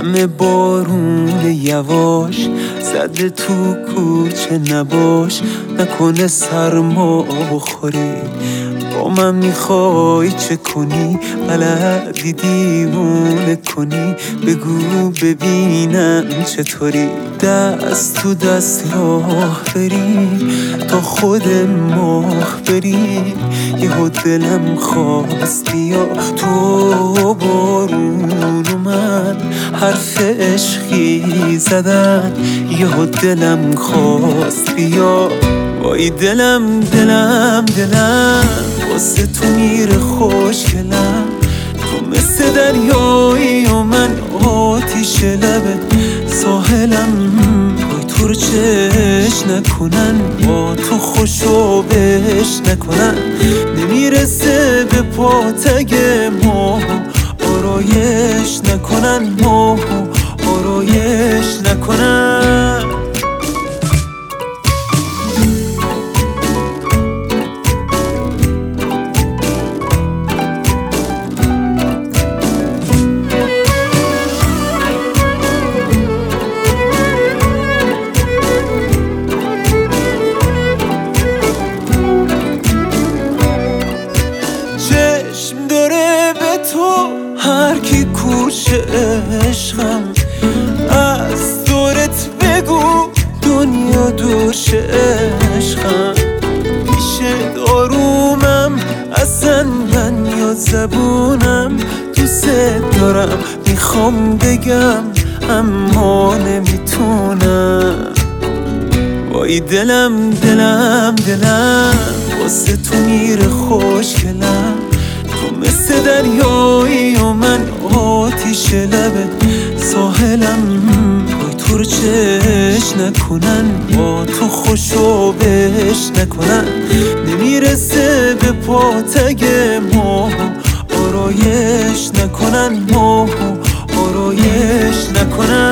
همه بارون یواش زده تو کوچه نباش، نکنه سرما بخوری. با من میخوای چه کنی؟ بلدی دیوونه کنی؟ بگو ببینم چطوری. دست تو دست راه بریم تا خود ماه بریم. یهو دلم خواست بیا تو بارون و من حرف عشقی زدن. یهو دلم خواست بیا، وای دلم دلم دلم واسه تو میره خوشگلم. تو مثل دریایی و من آتیش لبه ساحلم. وای تو رو چش نکنن، با تو خوشو بش نکنن. نمیرسه به پاتگ ماه آرایش نکنن، ماه آرایش نکنن. چشم داره به تو هر کی کوچه عشقم. از دورت بگو دنیا دوش عشقم. پیشت آرومم اصلا من یا زبونم. دوست دارم میخوام بگم اما نمیتونم. وای دلم دلم دلم واسه تو میره خوشگلم. تو مثل دریایی و من آتیش لبه ساحلم. وای تو رو چش نکنن، با تو خوشو بش نکنن. نمیرسه به پاتگ ماه آرایش نکنن، ماه آرایش نکنن.